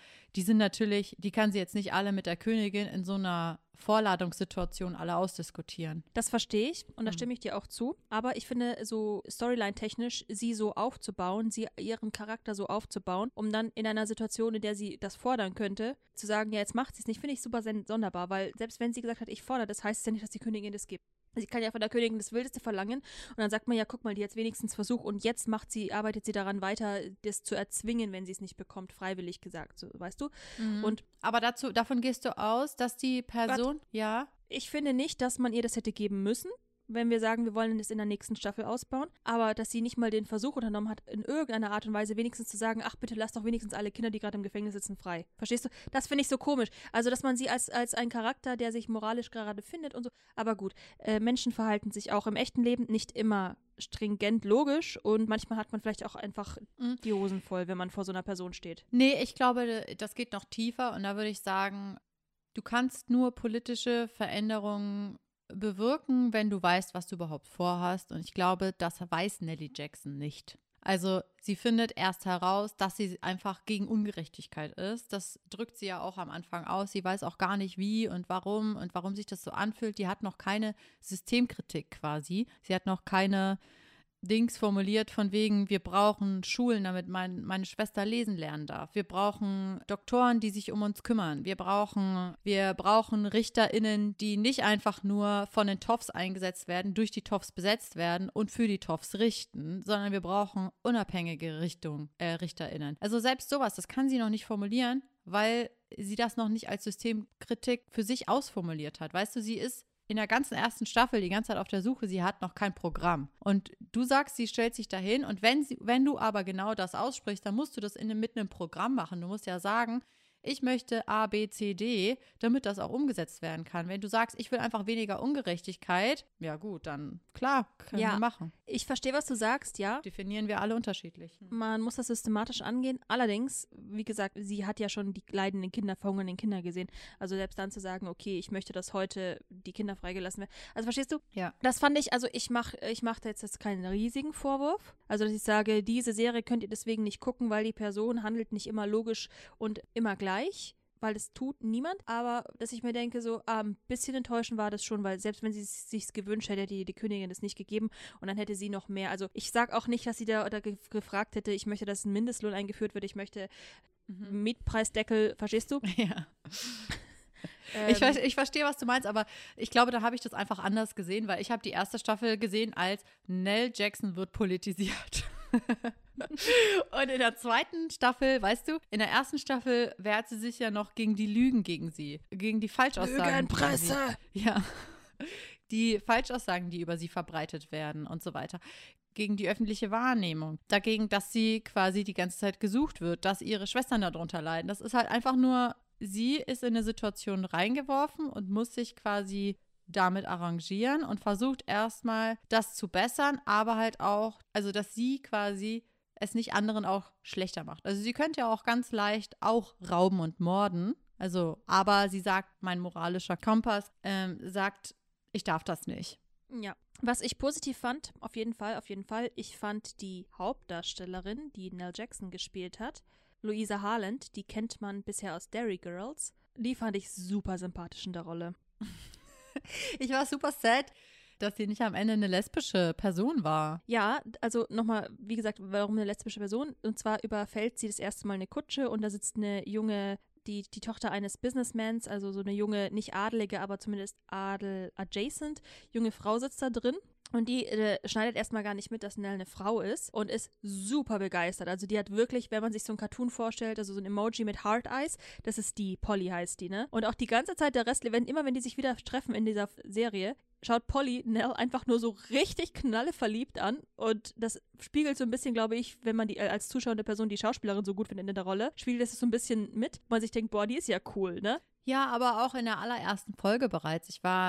die kann sie jetzt nicht alle mit der Königin in so einer Vorladungssituation alle ausdiskutieren. Das verstehe ich und da stimme ich dir auch zu, aber ich finde, so storyline-technisch sie so aufzubauen, ihren Charakter so aufzubauen, um dann in einer Situation, in der sie das fordern könnte, zu sagen, ja, jetzt macht sie es nicht, finde ich super sonderbar, weil selbst wenn sie gesagt hat, ich fordere, das heißt ja nicht, dass die Königin das gibt. Sie kann ja von der Königin das Wildeste verlangen und dann sagt man ja, guck mal, die hat wenigstens Versuch und jetzt arbeitet sie daran weiter, das zu erzwingen, wenn sie es nicht bekommt, freiwillig gesagt, so, weißt du? Mhm. Aber davon gehst du aus, dass die Person, ja? Ich finde nicht, dass man ihr das hätte geben müssen, wenn wir sagen, wir wollen es in der nächsten Staffel ausbauen, aber dass sie nicht mal den Versuch unternommen hat, in irgendeiner Art und Weise wenigstens zu sagen, ach bitte lass doch wenigstens alle Kinder, die gerade im Gefängnis sitzen, frei. Verstehst du? Das finde ich so komisch. Also, dass man sie als einen Charakter, der sich moralisch gerade findet und so, aber gut, Menschen verhalten sich auch im echten Leben nicht immer stringent logisch und manchmal hat man vielleicht auch einfach die Hosen voll, wenn man vor so einer Person steht. Nee, ich glaube, das geht noch tiefer und da würde ich sagen, du kannst nur politische Veränderungen bewirken, wenn du weißt, was du überhaupt vorhast. Und ich glaube, das weiß Nellie Jackson nicht. Also sie findet erst heraus, dass sie einfach gegen Ungerechtigkeit ist. Das drückt sie ja auch am Anfang aus. Sie weiß auch gar nicht, wie und warum sich das so anfühlt. Die hat noch keine Systemkritik quasi. Sie hat noch keine Dings formuliert von wegen, wir brauchen Schulen, damit meine Schwester lesen lernen darf. Wir brauchen Doktoren, die sich um uns kümmern. Wir brauchen RichterInnen, die nicht einfach nur von den TOFs eingesetzt werden, durch die TOFs besetzt werden und für die TOFs richten, sondern wir brauchen unabhängige RichterInnen. Also selbst sowas, das kann sie noch nicht formulieren, weil sie das noch nicht als Systemkritik für sich ausformuliert hat. Weißt du, sie ist in der ganzen 1. Staffel die ganze Zeit auf der Suche, sie hat noch kein Programm. Und du sagst, sie stellt sich dahin und wenn du aber genau das aussprichst, dann musst du das mit einem Programm machen. Du musst ja sagen, ich möchte A, B, C, D, damit das auch umgesetzt werden kann. Wenn du sagst, ich will einfach weniger Ungerechtigkeit, ja gut, dann klar, können wir machen. Ich verstehe, was du sagst, ja. Definieren wir alle unterschiedlich. Man muss das systematisch angehen. Allerdings, wie gesagt, sie hat ja schon die leidenden Kinder, verhungernden Kinder gesehen. Also selbst dann zu sagen, okay, ich möchte, dass heute die Kinder freigelassen werden. Also verstehst du? Ja. Das fand ich, also ich mach da jetzt keinen riesigen Vorwurf. Also dass ich sage, diese Serie könnt ihr deswegen nicht gucken, weil die Person handelt nicht immer logisch und immer gleich. Weil das tut niemand, aber dass ich mir denke, so ein bisschen enttäuschend war das schon, weil selbst wenn sie es sich gewünscht hätte, hätte die Königin das nicht gegeben und dann hätte sie noch mehr, also ich sag auch nicht, dass sie da gefragt hätte, ich möchte, dass ein Mindestlohn eingeführt wird, ich möchte Mietpreisdeckel, verstehst du? Ja. Ich verstehe, was du meinst, aber ich glaube, da habe ich das einfach anders gesehen, weil ich habe die erste Staffel gesehen als Nell Jackson wird politisiert. Und in der zweiten Staffel, weißt du, in der ersten Staffel wehrt sie sich ja noch gegen die Lügen gegen sie, gegen die Falschaussagen. Lügenpresse! Ja, die Falschaussagen, die über sie verbreitet werden und so weiter. Gegen die öffentliche Wahrnehmung. Dagegen, dass sie quasi die ganze Zeit gesucht wird, dass ihre Schwestern darunter leiden. Das ist halt einfach nur, sie ist in eine Situation reingeworfen und muss sich quasi damit arrangieren und versucht erstmal das zu bessern, aber halt auch, also dass sie quasi es nicht anderen auch schlechter macht. Also sie könnte ja auch ganz leicht auch rauben und morden, also, aber sie sagt, mein moralischer Kompass sagt, ich darf das nicht. Ja. Was ich positiv fand, auf jeden Fall, ich fand die Hauptdarstellerin, die Nell Jackson gespielt hat, Louisa Harland, die kennt man bisher aus Derry Girls, die fand ich super sympathisch in der Rolle. Ich war super sad, dass sie nicht am Ende eine lesbische Person war. Ja, also nochmal, wie gesagt, warum eine lesbische Person? Und zwar überfällt sie das erste Mal eine Kutsche und da sitzt eine junge, die Tochter eines Businessmans, also so eine junge, nicht adelige, aber zumindest adel-adjacent, junge Frau sitzt da drin. Und die schneidet erstmal gar nicht mit, dass Nell eine Frau ist und ist super begeistert. Also die hat wirklich, wenn man sich so ein Cartoon vorstellt, also so ein Emoji mit Heart Eyes, das ist die, Polly heißt die, ne? Und auch die ganze Zeit der Rest, wenn die sich wieder treffen in dieser Serie, schaut Polly Nell einfach nur so richtig knalleverliebt an und das spiegelt so ein bisschen, glaube ich, wenn man die als zuschauende Person die Schauspielerin so gut findet in der Rolle, spiegelt das so ein bisschen mit, wo man sich denkt, boah, die ist ja cool, ne? Ja, aber auch in der allerersten Folge bereits.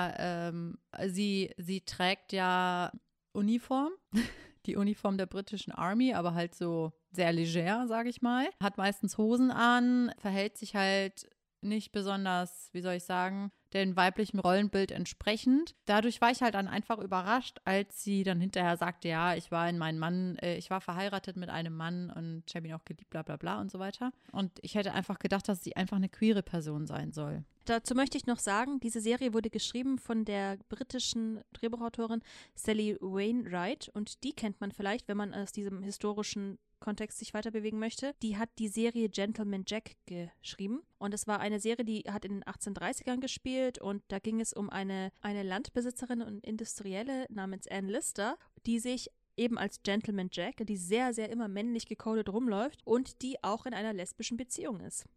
Sie trägt ja Uniform, die Uniform der britischen Army, aber halt so sehr leger, sage ich mal. Hat meistens Hosen an, verhält sich halt nicht besonders, wie soll ich sagen, dem weiblichen Rollenbild entsprechend. Dadurch war ich halt dann einfach überrascht, als sie dann hinterher sagte, ja, ich war verheiratet mit einem Mann und ich habe ihn auch geliebt, bla bla bla und so weiter. Und ich hätte einfach gedacht, dass sie einfach eine queere Person sein soll. Dazu möchte ich noch sagen, diese Serie wurde geschrieben von der britischen Drehbuchautorin Sally Wainwright und die kennt man vielleicht, wenn man aus diesem historischen Kontext sich weiter bewegen möchte. Die hat die Serie Gentleman Jack geschrieben und es war eine Serie, die hat in den 1830ern gespielt und da ging es um eine Landbesitzerin und Industrielle namens Anne Lister, die sich eben als Gentleman Jack, die sehr, sehr immer männlich gecodet rumläuft und die auch in einer lesbischen Beziehung ist.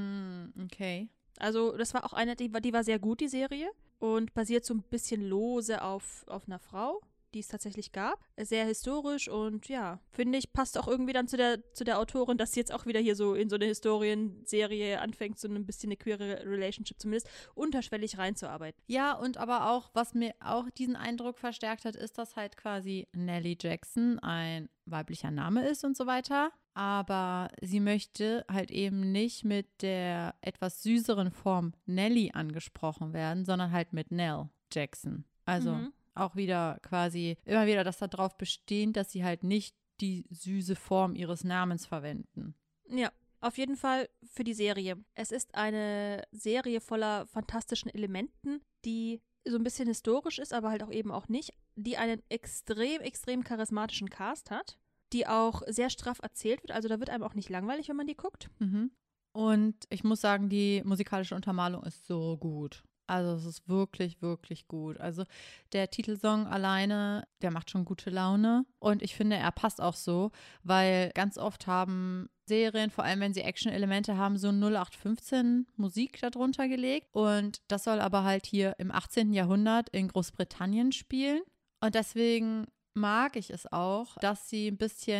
Okay. Also das war auch eine, die war sehr gut, die Serie und basiert so ein bisschen lose auf einer Frau, die es tatsächlich gab. Sehr historisch und ja, finde ich, passt auch irgendwie dann zu der Autorin, dass sie jetzt auch wieder hier so in so eine Historienserie anfängt, so ein bisschen eine queere Relationship zumindest unterschwellig reinzuarbeiten. Ja, und aber auch, was mir auch diesen Eindruck verstärkt hat, ist, dass halt quasi Nellie Jackson ein weiblicher Name ist und so weiter. Aber sie möchte halt eben nicht mit der etwas süßeren Form Nellie angesprochen werden, sondern halt mit Nell Jackson. Also auch wieder quasi, immer wieder das darauf bestehen, dass sie halt nicht die süße Form ihres Namens verwenden. Ja, auf jeden Fall für die Serie. Es ist eine Serie voller fantastischen Elementen, die so ein bisschen historisch ist, aber halt auch eben auch nicht, die einen extrem, extrem charismatischen Cast hat, die auch sehr straff erzählt wird. Also da wird einem auch nicht langweilig, wenn man die guckt. Und ich muss sagen, die musikalische Untermalung ist so gut. Also es ist wirklich, wirklich gut. Also der Titelsong alleine, der macht schon gute Laune. Und ich finde, er passt auch so, weil ganz oft haben Serien, vor allem wenn sie Action-Elemente haben, so 0815 Musik darunter gelegt. Und das soll aber halt hier im 18. Jahrhundert in Großbritannien spielen. Und deswegen mag ich es auch, dass sie ein bisschen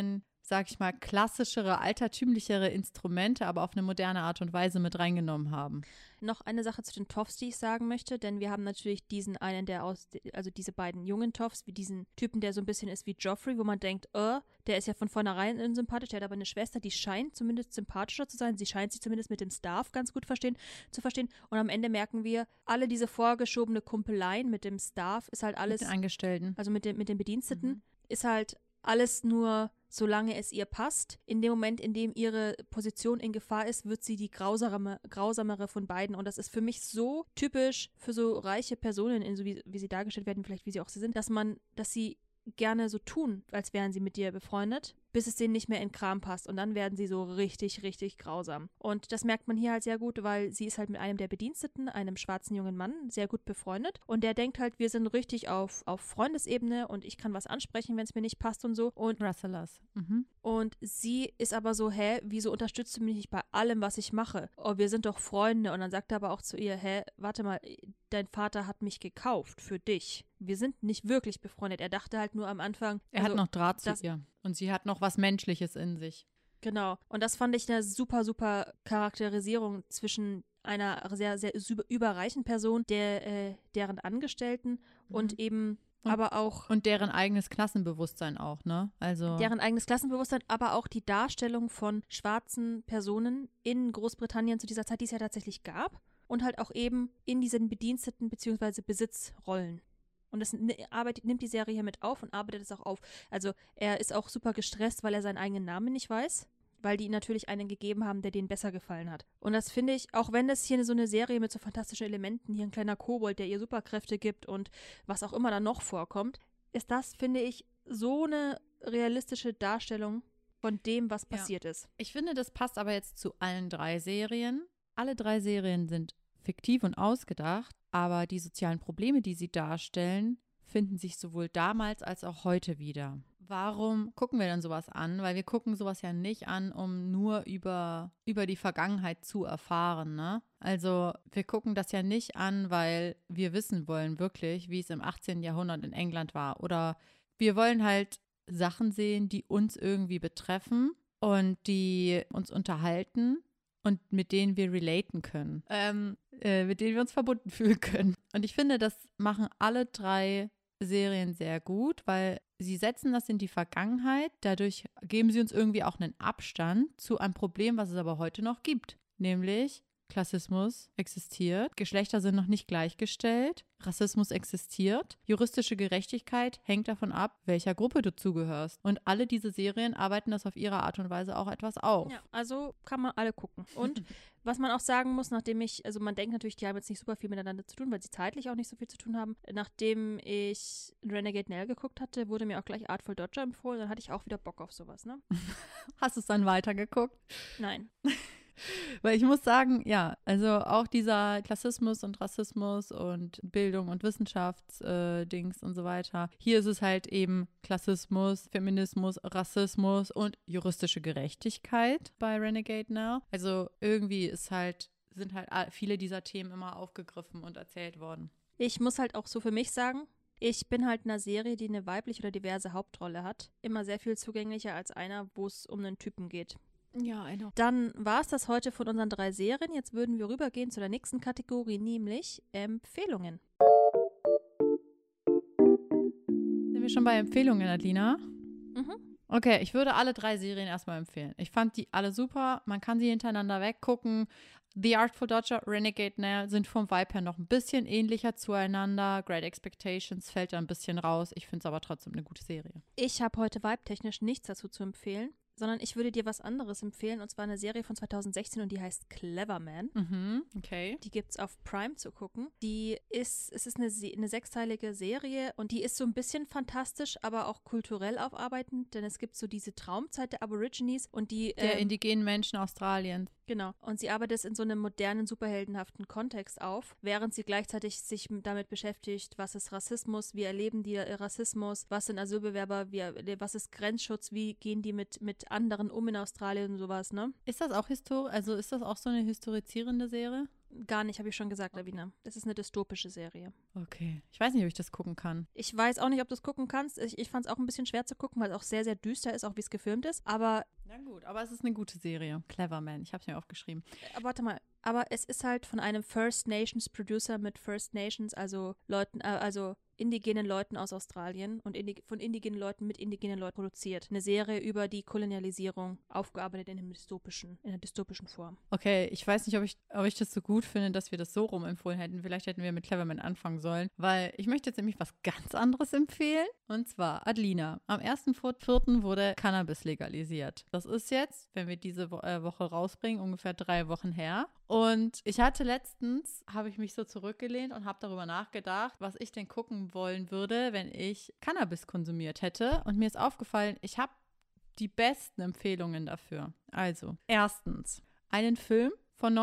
sag ich mal, klassischere, altertümlichere Instrumente, aber auf eine moderne Art und Weise mit reingenommen haben. Noch eine Sache zu den Toffs, die ich sagen möchte, denn wir haben natürlich diesen einen, also diese beiden jungen Toffs, wie diesen Typen, der so ein bisschen ist wie Joffrey, wo man denkt, der ist ja von vornherein unsympathisch, der hat aber eine Schwester, die scheint zumindest sympathischer zu sein, sie scheint sich zumindest mit dem Starf ganz gut zu verstehen und am Ende merken wir, alle diese vorgeschobene Kumpeleien mit dem Starf ist halt alles, Mit den Angestellten. also mit den Bediensteten, ist halt alles nur, solange es ihr passt. In dem Moment, in dem ihre Position in Gefahr ist, wird sie die grausamere von beiden. Und das ist für mich so typisch für so reiche Personen, so wie sie dargestellt werden, vielleicht wie sie auch sie sind, dass sie gerne so tun, als wären sie mit dir befreundet, bis es denen nicht mehr in den Kram passt. Und dann werden sie so richtig, richtig grausam. Und das merkt man hier halt sehr gut, weil sie ist halt mit einem der Bediensteten, einem schwarzen jungen Mann, sehr gut befreundet. Und der denkt halt, wir sind richtig auf Freundesebene und ich kann was ansprechen, wenn es mir nicht passt und so. Und Rasselas. Und sie ist aber so, wieso unterstützt du mich nicht bei allem, was ich mache? Oh, wir sind doch Freunde. Und dann sagt er aber auch zu ihr, warte mal, dein Vater hat mich gekauft für dich. Wir sind nicht wirklich befreundet. Er dachte halt nur am Anfang. Er hat noch Draht zu ihr. Und sie hat noch was Menschliches in sich. Genau. Und das fand ich eine super, super Charakterisierung zwischen einer sehr, sehr überreichen Person, deren Angestellten und eben aber auch. Und deren eigenes Klassenbewusstsein auch, ne? Also. Deren eigenes Klassenbewusstsein, aber auch die Darstellung von schwarzen Personen in Großbritannien zu dieser Zeit, die es ja tatsächlich gab. Und halt auch eben in diesen Bediensteten- bzw. Besitzrollen. Und das nimmt die Serie hier mit auf und arbeitet es auch auf. Also er ist auch super gestresst, weil er seinen eigenen Namen nicht weiß, weil die ihm natürlich einen gegeben haben, der denen besser gefallen hat. Und das finde ich, auch wenn das hier so eine Serie mit so fantastischen Elementen, hier ein kleiner Kobold, der ihr Superkräfte gibt und was auch immer da noch vorkommt, ist das, finde ich, so eine realistische Darstellung von dem, was passiert ist. Ich finde, das passt aber jetzt zu allen 3 Serien. Alle 3 Serien sind fiktiv und ausgedacht, aber die sozialen Probleme, die sie darstellen, finden sich sowohl damals als auch heute wieder. Warum gucken wir denn sowas an? Weil wir gucken sowas ja nicht an, um nur über die Vergangenheit zu erfahren, ne? Also wir gucken das ja nicht an, weil wir wissen wollen wirklich, wie es im 18. Jahrhundert in England war. Oder wir wollen halt Sachen sehen, die uns irgendwie betreffen und die uns unterhalten. Und mit denen wir relaten können, mit denen wir uns verbunden fühlen können. Und ich finde, das machen alle 3 Serien sehr gut, weil sie setzen das in die Vergangenheit. Dadurch geben sie uns irgendwie auch einen Abstand zu einem Problem, was es aber heute noch gibt. Nämlich Klassismus existiert, Geschlechter sind noch nicht gleichgestellt, Rassismus existiert, juristische Gerechtigkeit hängt davon ab, welcher Gruppe du zugehörst. Und alle diese Serien arbeiten das auf ihre Art und Weise auch etwas auf. Ja, also kann man alle gucken. Und was man auch sagen muss, also man denkt natürlich, die haben jetzt nicht super viel miteinander zu tun, weil sie zeitlich auch nicht so viel zu tun haben. Nachdem ich Renegade Nell geguckt hatte, wurde mir auch gleich Artful Dodger empfohlen, dann hatte ich auch wieder Bock auf sowas, ne? Hast du es dann weitergeguckt? Nein. Weil ich muss sagen, ja, also auch dieser Klassismus und Rassismus und Bildung und Wissenschaftsdings und so weiter. Hier ist es halt eben Klassismus, Feminismus, Rassismus und juristische Gerechtigkeit bei Renegade Now. Also irgendwie sind halt viele dieser Themen immer aufgegriffen und erzählt worden. Ich muss halt auch so für mich sagen, ich bin halt in einer Serie, die eine weibliche oder diverse Hauptrolle hat, immer sehr viel zugänglicher als einer, wo es um einen Typen geht. Ja, I know. Dann war es das heute von unseren 3 Serien. Jetzt würden wir rübergehen zu der nächsten Kategorie, nämlich Empfehlungen. Sind wir schon bei Empfehlungen, Adelina? Mhm. Okay, ich würde alle 3 Serien erstmal empfehlen. Ich fand die alle super. Man kann sie hintereinander weggucken. The Artful Dodger, Renegade Nell sind vom Vibe her noch ein bisschen ähnlicher zueinander. Great Expectations fällt da ein bisschen raus. Ich finde es aber trotzdem eine gute Serie. Ich habe heute vibe-technisch nichts dazu zu empfehlen, sondern ich würde dir was anderes empfehlen, und zwar eine Serie von 2016 und die heißt Clever Man. Okay. Die gibt's auf Prime zu gucken. Es ist eine 6-teilige Serie und die ist so ein bisschen fantastisch, aber auch kulturell aufarbeitend, denn es gibt so diese Traumzeit der Aborigines und Der indigenen Menschen Australiens. Genau. Und sie arbeitet es in so einem modernen, superheldenhaften Kontext auf, während sie gleichzeitig sich damit beschäftigt, was ist Rassismus, wie erleben die Rassismus, was sind Asylbewerber, was ist Grenzschutz, wie gehen die mit anderen um in Australien und sowas, ne? Ist das auch ist das auch so eine historizierende Serie? Gar nicht, habe ich schon gesagt, Lavina. Das ist eine dystopische Serie. Okay. Ich weiß nicht, ob ich das gucken kann. Ich weiß auch nicht, ob du es gucken kannst. Ich fand es auch ein bisschen schwer zu gucken, weil es auch sehr, sehr düster ist, auch wie es gefilmt ist. Aber Na gut, aber es ist eine gute Serie. Clever Man. Ich habe es mir aufgeschrieben. warte mal. Aber es ist halt von einem First Nations Producer mit First Nations, also Leuten, also indigenen Leuten aus Australien und von indigenen Leuten mit indigenen Leuten produziert. Eine Serie über die Kolonialisierung, aufgearbeitet in einer dystopischen Form. Okay, ich weiß nicht, ob ich das so gut finde, dass wir das so rum empfohlen hätten. Vielleicht hätten wir mit Cleverman anfangen sollen, weil ich möchte jetzt nämlich was ganz anderes empfehlen. Und zwar Adelina. Am 1.4. wurde Cannabis legalisiert. Das ist jetzt, wenn wir diese Woche rausbringen, ungefähr 3 Wochen her. Und ich hatte letztens, habe ich mich so zurückgelehnt und habe darüber nachgedacht, was ich denn gucken wollen würde, wenn ich Cannabis konsumiert hätte. Und mir ist aufgefallen, ich habe die besten Empfehlungen dafür. Also, erstens, einen Film von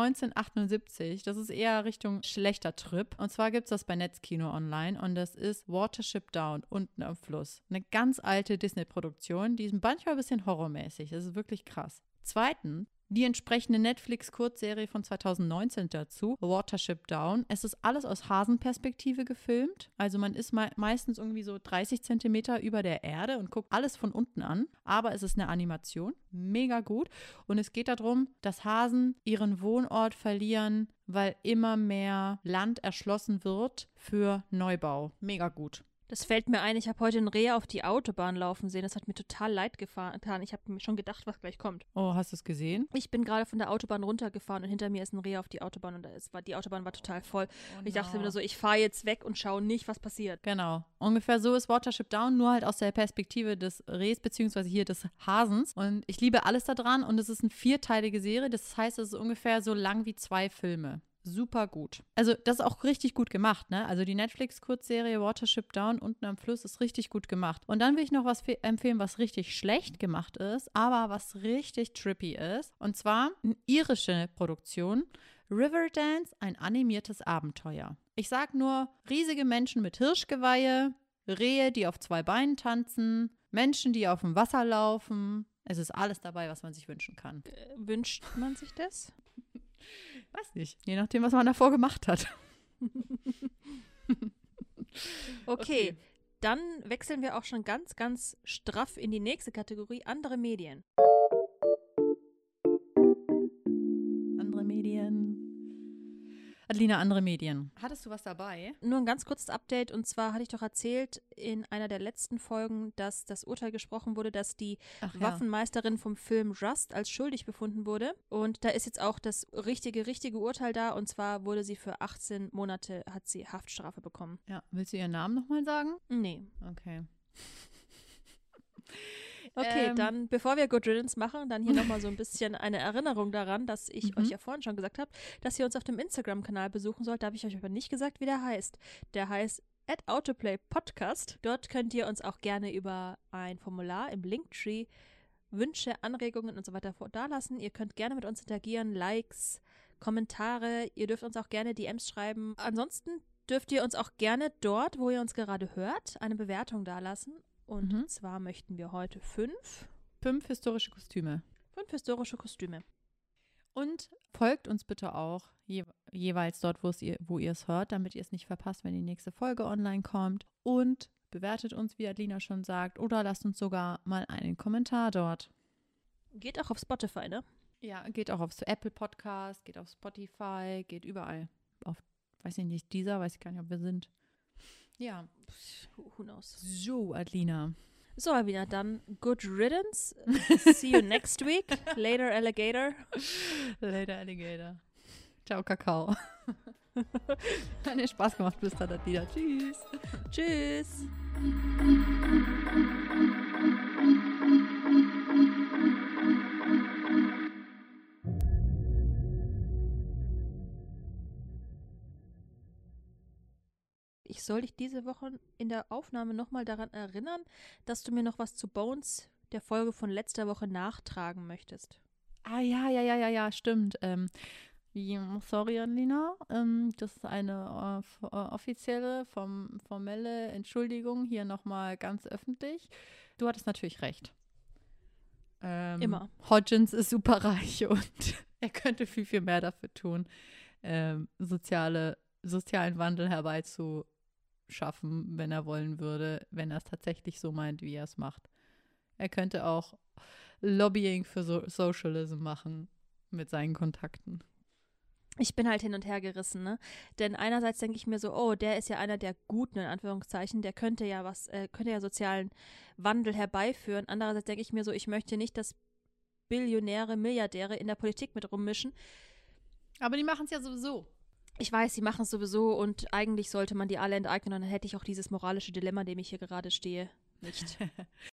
1978. Das ist eher Richtung schlechter Trip. Und zwar gibt es das bei Netzkino online. Und das ist Watership Down, unten am Fluss. Eine ganz alte Disney-Produktion. Die ist manchmal ein bisschen horrormäßig. Das ist wirklich krass. Zweitens, die entsprechende Netflix-Kurzserie von 2019 dazu, Watership Down. Es ist alles aus Hasenperspektive gefilmt. Also man ist meistens irgendwie so 30 Zentimeter über der Erde und guckt alles von unten an. Aber es ist eine Animation. Mega gut. Und es geht darum, dass Hasen ihren Wohnort verlieren, weil immer mehr Land erschlossen wird für Neubau. Mega gut. Das fällt mir ein, ich habe heute ein Reh auf die Autobahn laufen sehen. Das hat mir total leid getan. Ich habe mir schon gedacht, was gleich kommt. Oh, hast du es gesehen? Ich bin gerade von der Autobahn runtergefahren und hinter mir ist ein Reh auf die Autobahn und die Autobahn war total voll. Oh, und ich dachte mir so, ich fahre jetzt weg und schaue nicht, was passiert. Genau. Ungefähr so ist Watership Down, nur halt aus der Perspektive des Rehs, beziehungsweise hier des Hasens. Und ich liebe alles daran und es ist eine 4-teilige Serie. Das heißt, es ist ungefähr so lang wie 2 Filme. Super gut. Also das ist auch richtig gut gemacht, ne? Also die Netflix-Kurzserie Watership Down, unten am Fluss, ist richtig gut gemacht. Und dann will ich noch was empfehlen, was richtig schlecht gemacht ist, aber was richtig trippy ist. Und zwar eine irische Produktion. Riverdance, ein animiertes Abenteuer. Ich sag nur, riesige Menschen mit Hirschgeweihe, Rehe, die auf 2 Beinen tanzen, Menschen, die auf dem Wasser laufen. Es ist alles dabei, was man sich wünschen kann. Wünscht man sich das? Weiß nicht, je nachdem, was man davor gemacht hat. Okay, dann wechseln wir auch schon ganz, ganz straff in die nächste Kategorie, andere Medien. Andere Medien. Adelina, andere Medien. Hattest du was dabei? Nur ein ganz kurzes Update, und zwar hatte ich doch erzählt in einer der letzten Folgen, dass das Urteil gesprochen wurde, dass die Waffenmeisterin vom Film Rust als schuldig befunden wurde. Und da ist jetzt auch das richtige Urteil da, und zwar wurde sie für 18 Monate, hat sie Haftstrafe bekommen. Ja, willst du ihren Namen nochmal sagen? Nee. Okay. Okay, dann, bevor wir Good Riddance machen, dann hier nochmal so ein bisschen eine Erinnerung daran, dass ich euch ja vorhin schon gesagt habe, dass ihr uns auf dem Instagram-Kanal besuchen sollt. Da habe ich euch aber nicht gesagt, wie der heißt. Der heißt @autoplaypodcast. Dort könnt ihr uns auch gerne über ein Formular im Linktree Wünsche, Anregungen und so weiter dalassen. Ihr könnt gerne mit uns interagieren, Likes, Kommentare. Ihr dürft uns auch gerne DMs schreiben. Ansonsten dürft ihr uns auch gerne dort, wo ihr uns gerade hört, eine Bewertung dalassen. Und zwar möchten wir heute 5 historische Kostüme. 5 historische Kostüme. Und folgt uns bitte auch jeweils dort, wo ihr es hört, damit ihr es nicht verpasst, wenn die nächste Folge online kommt. Und bewertet uns, wie Adelina schon sagt, oder lasst uns sogar mal einen Kommentar dort. Geht auch auf Spotify, ne? Ja, geht auch auf Apple Podcast, geht auf Spotify, geht überall. Auf, weiß ich nicht, Deezer, weiß ich gar nicht, ob wir sind. Ja. Who knows? So, Adelina. So, Alvina, dann good riddance. See you next week. Later, Alligator. Later, Alligator. Ciao, Kakao. Hat mir Spaß gemacht. Bis dann, Adelina. Tschüss. Tschüss. Ich soll dich diese Woche in der Aufnahme nochmal daran erinnern, dass du mir noch was zu Bones, der Folge von letzter Woche, nachtragen möchtest. Ah, ja, stimmt. Sorry, Adelina. Das ist eine offizielle, formelle Entschuldigung hier nochmal ganz öffentlich. Du hattest natürlich recht. Immer. Hodgins ist super reich und er könnte viel, viel mehr dafür tun. sozialen Wandel herbeizuschaffen, wenn er wollen würde, wenn er es tatsächlich so meint, wie er es macht. Er könnte auch Lobbying für Socialism machen mit seinen Kontakten. Ich bin halt hin und her gerissen, ne? Denn einerseits denke ich mir so, oh, der ist ja einer der Guten, in Anführungszeichen, der könnte ja sozialen Wandel herbeiführen. Andererseits denke ich mir so, ich möchte nicht, dass Billionäre, Milliardäre in der Politik mit rummischen. Aber die machen es ja sowieso. Ich weiß, sie machen es sowieso und eigentlich sollte man die alle enteignen und dann hätte ich auch dieses moralische Dilemma, in dem ich hier gerade stehe, nicht.